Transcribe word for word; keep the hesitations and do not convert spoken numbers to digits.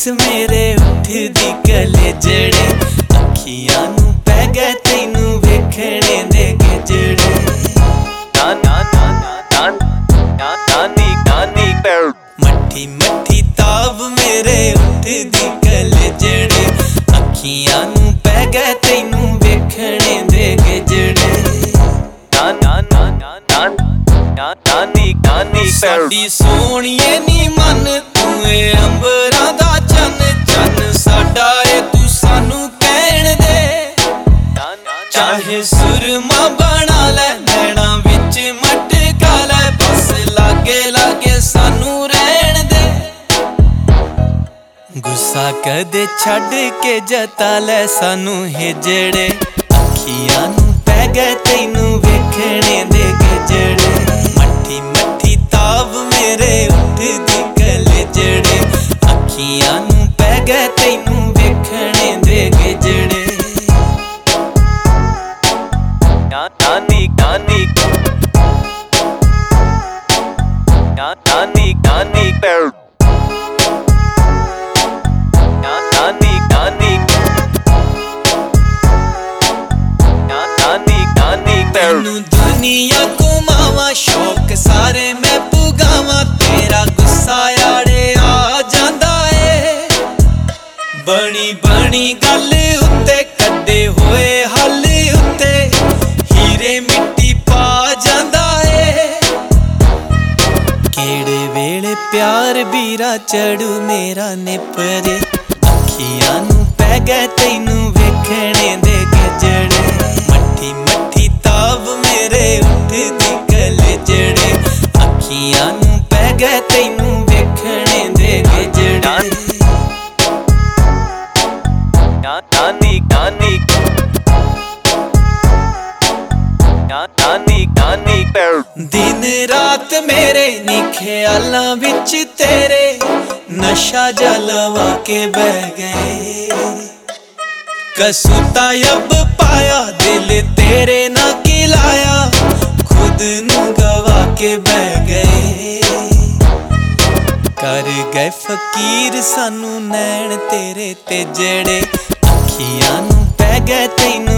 मेरे उठदी कलेजड़े अखियां नू पै गए तैनू वेखणे दे गिजड़े। मट्ठी मट्ठी ताव मेरे उठदी कलेजड़े अखियां नू पै गए तैनू वेखणे दे गिजड़े। साडी सोहणीए नी मन तू ए अंबरां दा चन चन साडा ए तू सानू कहण दे। चाहे सुरमा बना लै नैना विच मटका लै बस लागे लागे सानू रहण दे। गुस्सा कदे छड्ड के जता लै सानू हिजड़े अखियां नू पै गए तैनू वेखणे दे गिजड़े। मट्ठी मट्ठी ताव मेरे उठदी कलेजड़े अखियां नू पै गए तैनू वेखणे दे गिजड़े। नानी नानी नानी नानी तैनू दुनिया घुमावा शौक सारे मैं पुगावा तेरा गुस्सा यारे आ जांदा ए। बनी बनी गल उत्ते कड्डे होए हल उत्ते हीरे मिट्टी पा जांदा ए। केड़े वेले प्यार बीरा चढ़ू मेरा निपरे अखियां नू पै गए तैनू वेखणे दे गिजड़े। मट्ठी मट्ठी ताव मेरे उठदी कलेजड़े अखियां नू पै गए तैनू वेखणे दे गिजड़े। नानी नानी दिन रात मेरे नी ख्यालां विच तेरे नशा जलवा के बह गए। कसूता अब पाया दिल तेरे ना खिलाया खुद नू गवा के बह गए। कर गए फकीर सानू नैन तेरे ते जड़े अखियां नू पै गए तैनू